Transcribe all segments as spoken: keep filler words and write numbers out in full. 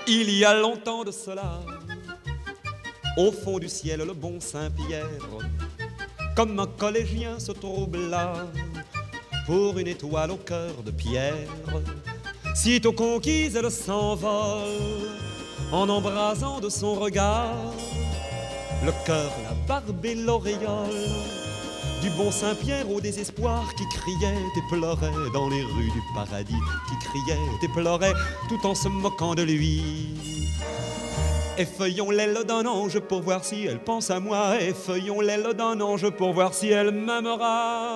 Il y a longtemps de cela, au fond du ciel, le bon Saint-Pierre, comme un collégien se troubla pour une étoile au cœur de pierre. Sitôt conquise, elle s'envole en embrasant de son regard le cœur, la barbe et l'auréole du bon Saint-Pierre au désespoir, qui criait et pleurait dans les rues du paradis, qui criait et pleurait tout en se moquant de lui. Effeuillons l'aile d'un ange pour voir si elle pense à moi, effeuillons l'aile d'un ange pour voir si elle m'aimera.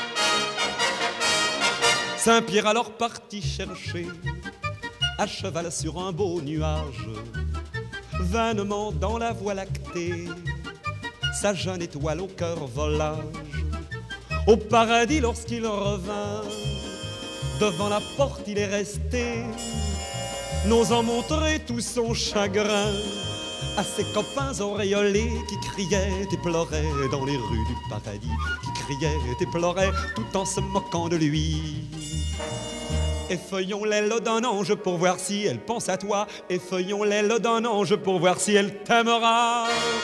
Saint-Pierre alors partit chercher, à cheval sur un beau nuage, vainement dans la voie lactée, sa jeune étoile au cœur volage. Au paradis lorsqu'il revint, devant la porte il est resté, n'osant montrer tout son chagrin à ses copains auréolés, qui criaient et pleuraient dans les rues du paradis, qui criaient et pleuraient tout en se moquant de lui. Effeuillons l'aile d'un ange pour voir si elle pense à toi, effeuillons l'aile d'un ange pour voir si elle t'aimera.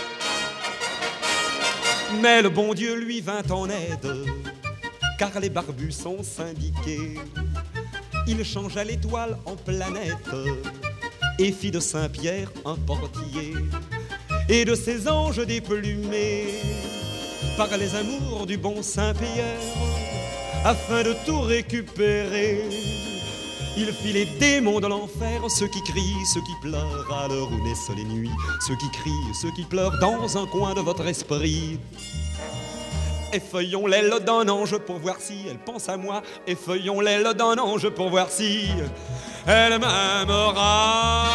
Mais le bon Dieu lui vint en aide, car les barbus sont syndiqués. Il changea l'étoile en planète et fit de Saint-Pierre un portier, et de ses anges déplumés par les amours du bon Saint-Pierre. Afin de tout récupérer, il fit les démons de l'enfer, ceux qui crient, ceux qui pleurent à l'heure où naissent les nuits, ceux qui crient, ceux qui pleurent dans un coin de votre esprit. Effeuillons l'aile d'un ange pour voir si elle pense à moi, effeuillons l'aile d'un ange pour voir si elle m'aimera.